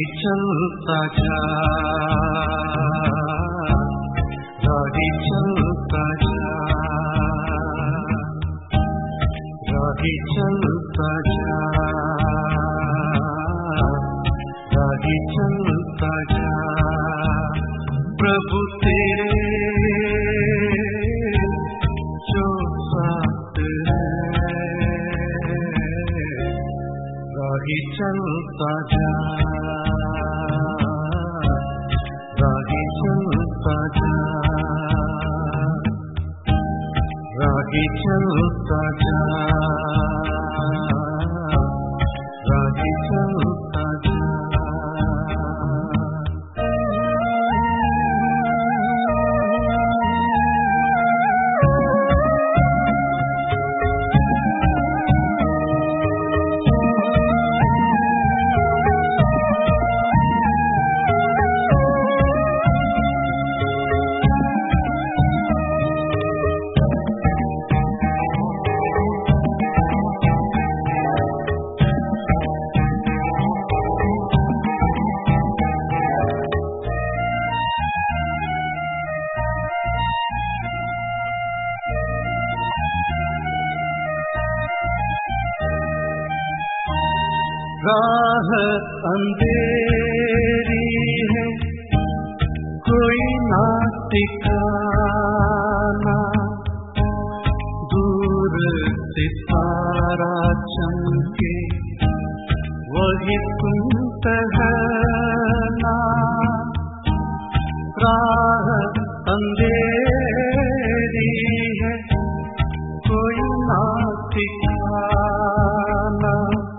चलता जा, राही चलता जा, राही चलता जा, राही चलता जा। प्रभु तेरे जो साथ है, राही चलता जा, राही चलता जा, राही चलता जा, राही चलता जा। राह अंधेरी है, कोई ना ठिकाना, दूर सितारा चमके वही तुम कहना। राह अंधेरी है, कोई ना ठिकाना,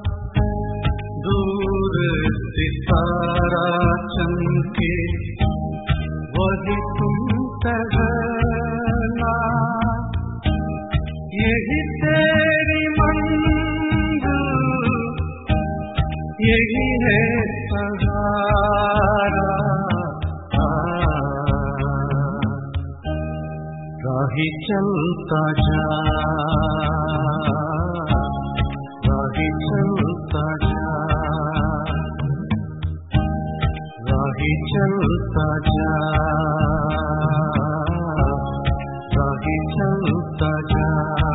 दूर सितारा चमके वही तुम कहना। यही तेरी मंजिल, यही है सहारा। राही चलता जा, राही चलता जा, राही चलता जा, राही चलता जा।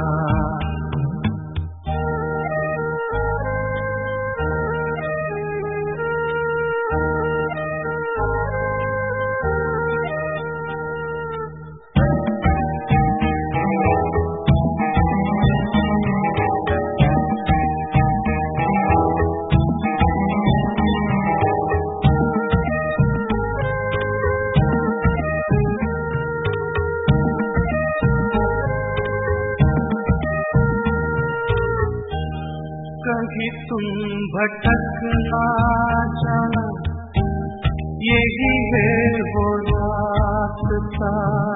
कहीं तुम भटक ना जाना, यही है वो रास्ता,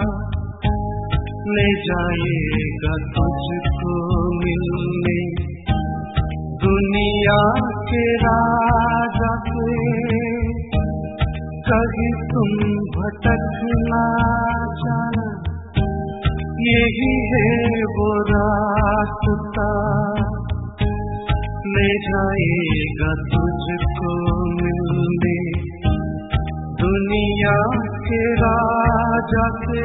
ले जाएगा तुझको मिलने दुनिया के राजा से। कहीं तुम भटक ना जाना, यही है वो रास्ता, ले जाएगा तुझको मिलने दुनिया के राजा से।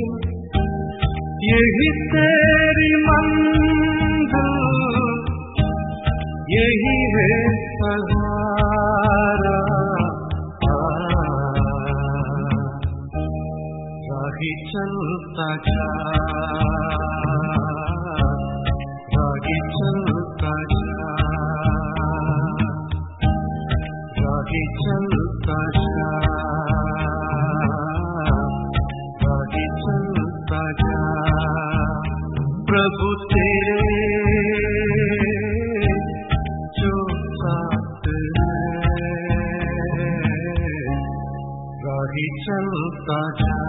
यही तेरी मंजिल, यही है सहारा। राही चलता जा, राही चलता जा, राही चलता जा, राही चलता जा। प्रभु तेरे जो साथ है, राही चलता जा,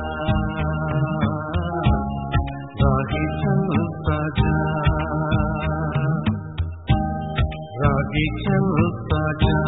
राही चलता जा, राही चलता जा।